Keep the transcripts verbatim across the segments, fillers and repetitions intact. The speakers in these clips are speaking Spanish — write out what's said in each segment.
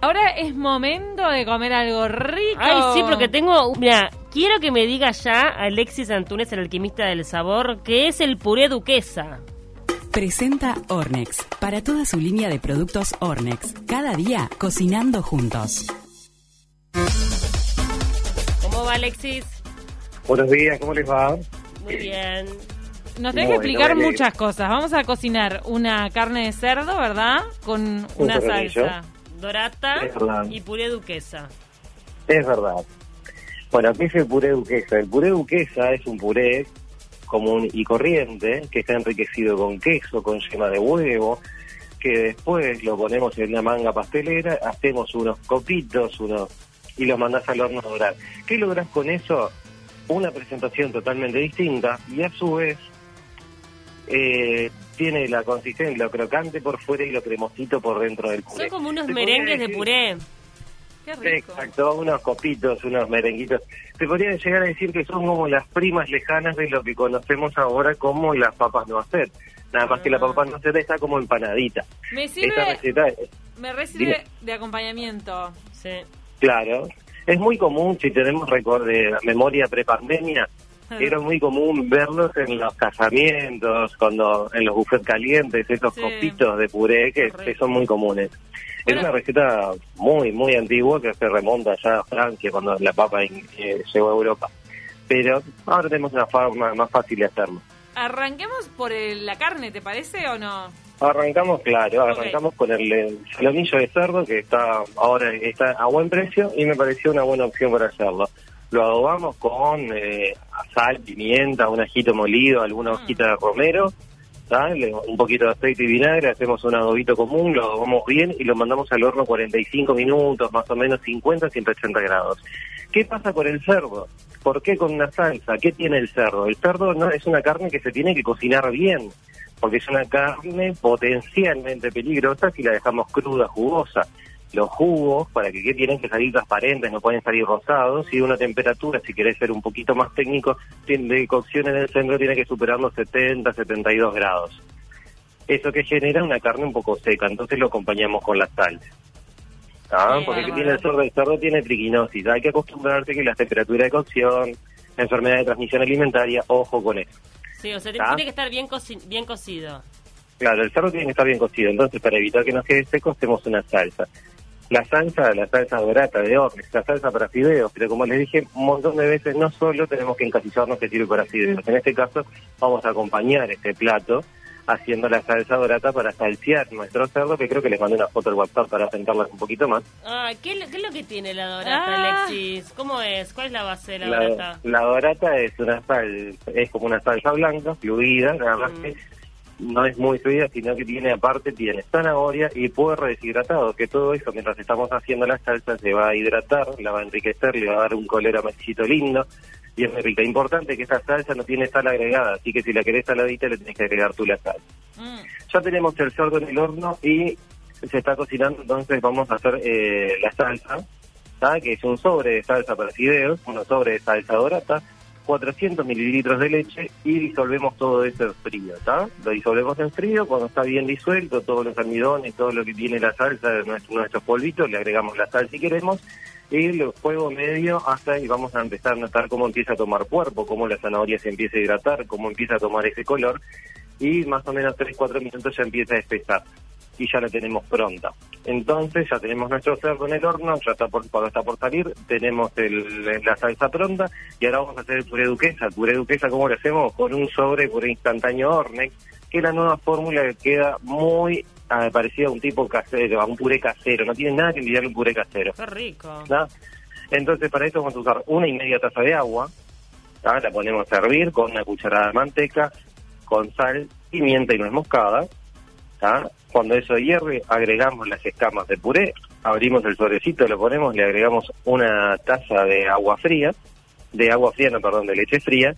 Ahora es momento de comer algo rico. Ay, sí, porque tengo... Mira, quiero que me diga ya Alexis Antunes, el alquimista del sabor, que es el puré duquesa. Presenta Ornex, para toda su línea de productos Ornex. Cada día, cocinando juntos. ¿Cómo va, Alexis? Buenos días, ¿cómo les va? Muy bien. Nos tenés que explicar bueno, muchas cosas. Vamos a cocinar una carne de cerdo, ¿verdad? Con una salsa dorata y puré duquesa. Es verdad. Bueno, ¿qué es el puré duquesa? El puré duquesa es un puré común y corriente que está enriquecido con queso, con yema de huevo, que después lo ponemos en una manga pastelera, hacemos unos copitos unos y los mandás al horno a dorar. ¿Qué lográs con eso? Una presentación totalmente distinta y a su vez eh, tiene la consistencia, lo crocante por fuera y lo cremosito por dentro del puré. Son como unos merengues de puré. Qué rico. Exacto, unos copitos, unos merenguitos. Se podría llegar a decir que son como las primas lejanas de lo que conocemos ahora como las papas noisette. Nada más ah. que la papa noisette está como empanadita. Me sirve, Esta receta es, me recibe de acompañamiento. Sí. Claro. Es muy común, si tenemos récord de memoria prepandemia, ah. era muy común verlos en los casamientos, cuando en los buffets calientes, esos sí. copitos de puré que, que son muy comunes. Bueno. Es una receta muy, muy antigua que se remonta ya a Francia cuando la papa eh, llegó a Europa. Pero ahora tenemos una forma más fácil de hacerlo. Arranquemos por el, la carne, ¿te parece o no? Arrancamos, claro, arrancamos okay. con el, el solomillo de cerdo que está ahora está a buen precio y me pareció una buena opción para hacerlo. Lo adobamos con eh, sal, pimienta, un ajito molido, alguna hojita mm. de romero, ¿sabes? Un poquito de aceite y vinagre, hacemos un adobito común, lo adobamos bien y lo mandamos al horno cuarenta y cinco minutos, más o menos cincuenta a ciento ochenta grados. ¿Qué pasa con el cerdo? ¿Por qué con una salsa? ¿Qué tiene el cerdo? El cerdo no es una carne que se tiene que cocinar bien, porque es una carne potencialmente peligrosa si la dejamos cruda, jugosa. Los jugos, para que, que tienen que salir transparentes, no pueden salir rosados, y una temperatura, si querés ser un poquito más técnico, de cocción en el centro tiene que superar los setenta, setenta y dos grados. Eso que genera una carne un poco seca, entonces lo acompañamos con la salsa. ¿Ah? Porque que tiene el cerdo, el cerdo tiene triquinosis, hay que acostumbrarse que las temperaturas de cocción, enfermedad de transmisión alimentaria, ojo con eso. Sí, o sea, ¿Ah? tiene que estar bien, coci bien cocido. Claro, el cerdo tiene que estar bien cocido, entonces para evitar que nos quede seco hacemos una salsa. La salsa, la salsa dorata de Ornex, la salsa para fideos, pero como les dije un montón de veces, no solo tenemos que encasillarnos que sirve para fideos. En este caso vamos a acompañar este plato haciendo la salsa dorata para salsear nuestro cerdo, que creo que les mandé una foto al WhatsApp para sentarlas un poquito más. Ah, ¿qué, ¿qué es lo que tiene la dorata, ah. Alexis? ¿Cómo es? ¿Cuál es la base de la, la dorata? La dorata es una sal, es como una salsa blanca, fluida, nada más mm. que no es muy fluida, sino que tiene aparte, tiene zanahoria y puerro deshidratado, que todo eso mientras estamos haciendo la salsa se va a hidratar, la va a enriquecer, le va a dar un color amarillito lindo y es muy rica. Importante que esta salsa no tiene sal agregada, así que si la querés saladita le tenés que agregar tú la sal. Mm. Ya tenemos el cerdo en el horno y se está cocinando, entonces vamos a hacer eh, la salsa, ¿sabes? Que es un sobre de salsa para fideos, uno sobre de salsa dorata, cuatrocientos mililitros de leche y disolvemos todo eso en frío, ¿está? Lo disolvemos en frío, cuando está bien disuelto, todos los almidones, todo lo que tiene la salsa, nuestro, nuestros polvitos, le agregamos la sal si queremos, y el fuego medio hasta y vamos a empezar a notar cómo empieza a tomar cuerpo, cómo la zanahoria se empieza a hidratar, cómo empieza a tomar ese color, y más o menos tres a cuatro minutos ya empieza a espesar. Y ya la tenemos pronta. Entonces ya tenemos nuestro cerdo en el horno, ya está por, cuando está por salir, tenemos el, la salsa pronta y ahora vamos a hacer el puré duquesa. El puré duquesa, ¿cómo lo hacemos? Con un sobre puré instantáneo Ornex, que es la nueva fórmula que queda muy ah, parecida a un tipo casero, a un puré casero. No tiene nada que envidiar un puré casero. ¡Qué rico! ¿No? Entonces para eso vamos a usar una y media taza de agua, ¿no? La ponemos a hervir con una cucharada de manteca, con sal, pimienta y nuez moscada. ¿Ah? Cuando eso hierve, agregamos las escamas de puré, abrimos el sobrecito, lo ponemos, le agregamos una taza de agua fría, de agua fría, no, perdón, de leche fría,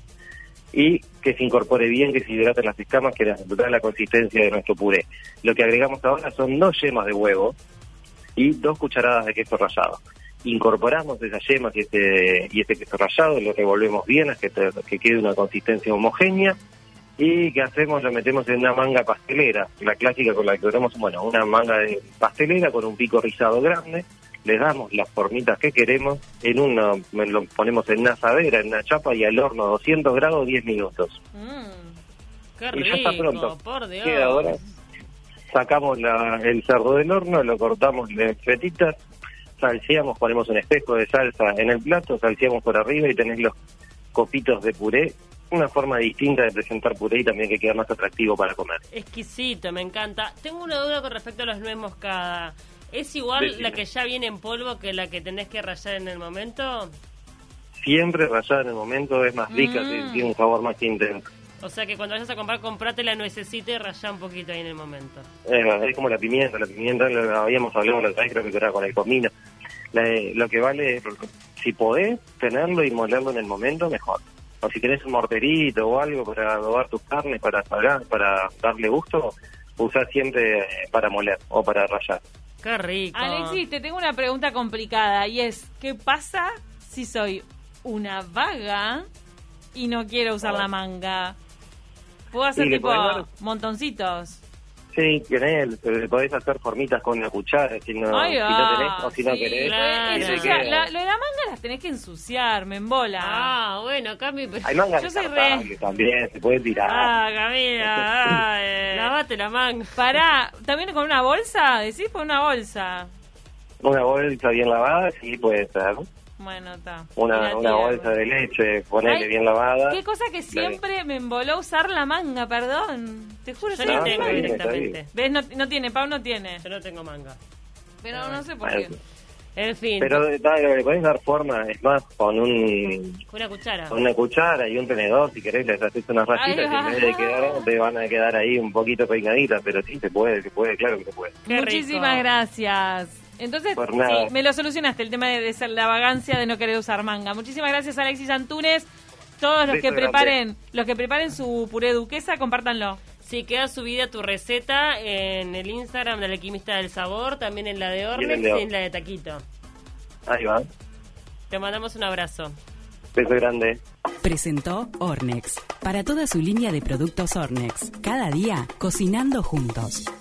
y que se incorpore bien, que se hidraten las escamas, que les da la consistencia de nuestro puré. Lo que agregamos ahora son dos yemas de huevo y dos cucharadas de queso rallado. Incorporamos esas yemas y este, y este queso rallado, lo revolvemos bien hasta que, que quede una consistencia homogénea. ¿Y qué hacemos? Lo metemos en una manga pastelera, la clásica con la que tenemos, bueno, una manga de pastelera con un pico rizado grande. Le damos las formitas que queremos, en una, lo ponemos en una asadera, en una chapa y al horno doscientos grados, diez minutos. Mm, qué y ya está rico, pronto. por Dios. Queda ahora. Sacamos la, el cerdo del horno, lo cortamos de fetitas, salseamos, ponemos un espejo de salsa en el plato, salseamos por arriba y tenés los copitos de puré. Una forma distinta de presentar puré y también que queda más atractivo para comer. Exquisito, me encanta. Tengo una duda con respecto a los nuez moscada. ¿Es igual Decime. la que ya viene en polvo que la que tenés que rallar en el momento? Siempre rallada en el momento es más rica, Mm. tiene un sabor más intenso. O sea que cuando vayas a comprar, comprate la nuececita y rallá un poquito ahí en el momento. Es, es como la pimienta, la pimienta lo habíamos hablado la otra vez, creo que era con el comino. La, lo que vale es, si podés tenerlo y molerlo en el momento, mejor. O si tenés un morterito o algo para adobar tus carnes, para salar, para darle gusto, usá siempre para moler o para rallar. Qué rico. Alexis, te tengo una pregunta complicada y es, ¿qué pasa si soy una vaga y no quiero usar la manga? ¿Puedo hacer Sí, le tipo podés dar- montoncitos? Sí, tenés, pero podés hacer formitas con la cuchara, si no, Ay, si no ah, tenés o si no sí, querés. claro. eso eh, ya, queda. la- lo de la manga las tenés que ensuciar, me embola. Ah, bueno, Cami, pero... Hay mangas Yo soy descartables también, se puede tirar. Ah, Camila, ay. Lavate la manga. Pará, ¿también con una bolsa? ¿Decís con una bolsa? Una bolsa bien lavada, sí puede ser. Bueno, está. Una, Mira, una tierra. bolsa de leche, ponele Ay, bien lavada. Qué cosa que siempre me emboló usar la manga, perdón. Te juro, Yo soy no No, una tengo está bien, manga. está directamente. ¿Ves? No, no tiene, Pau no tiene. Yo no tengo manga. Pero no sé por Bueno, qué. En fin, pero dale, le podés dar forma, es más, con un una cuchara. con una cuchara y un tenedor, si querés, les haces unas rayitas Ay, y en vez de quedar, te van a quedar ahí un poquito peinaditas, pero sí, se puede, se puede, claro que se puede. Qué Muchísimas rico. gracias. Entonces, Por nada. sí, me lo solucionaste, el tema de, de ser la vagancia de no querer usar manga. Muchísimas gracias, Alexis Antunes. Todos los Beso que grande. preparen, los que preparen su puré duquesa, compártanlo. Sí, queda subida tu receta en el Instagram del Alquimista del Sabor, también en la de Y en Ornex el de y Or- en la de Taquito. Ahí va, Te mandamos un abrazo. beso grande. Presentó Ornex. Para toda su línea de productos Ornex. Cada día cocinando juntos.